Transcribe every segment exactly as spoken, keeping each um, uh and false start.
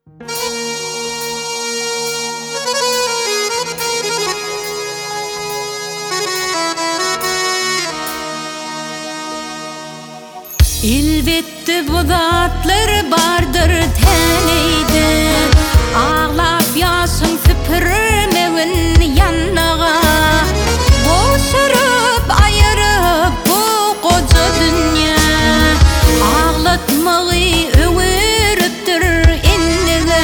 Elbette bu zatlar bardır teneydi. Ağlap yaşın süpürmevin yannağa, boşarıp ayırıp bu koca dünya. Ağlatmağı öğürüptür ennize,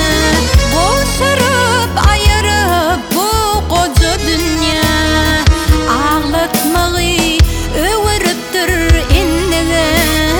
boşarıp ayırıp bu koca dünya. Ağlatmağı öğürüptür ennize.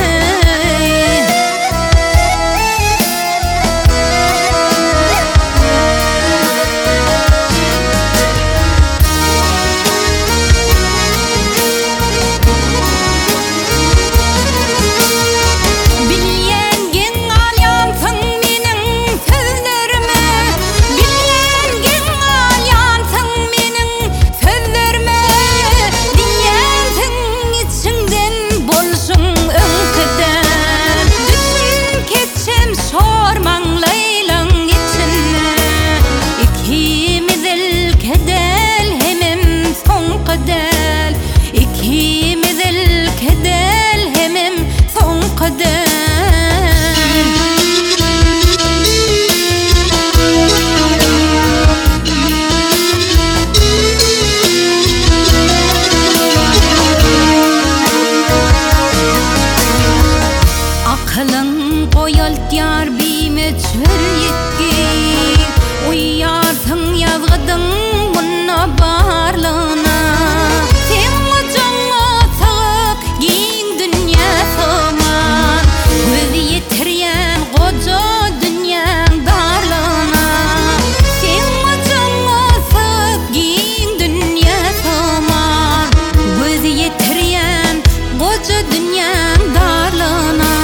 Akılın koyalt yar bime çöryetti, uyarsın yazgıdın buna barlığına. Sen kocağa sağıp giyin dünya sığman, göz yetiryen koca dünyanın darlığına. Sen kocağa sağıp giyin dünya sığman, göz yetiryen koca dünyanın darlığına.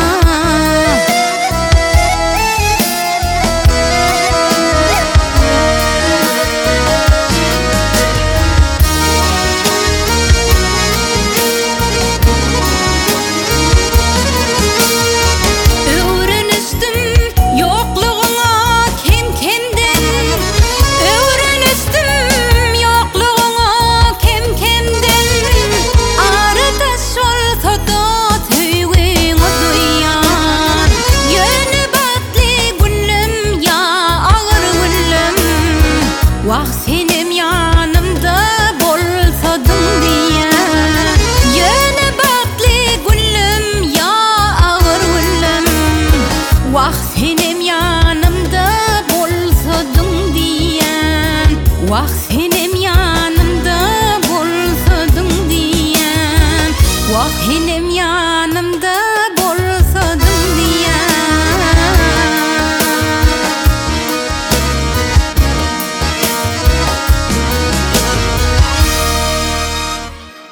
Vah senim yanımda bolsadın diye, yöne baklı gülüm ya ağır gülüm. Vah senim yanımda bolsadın diyen, vah senim yanımda bolsadın diyen, vah senim yanımda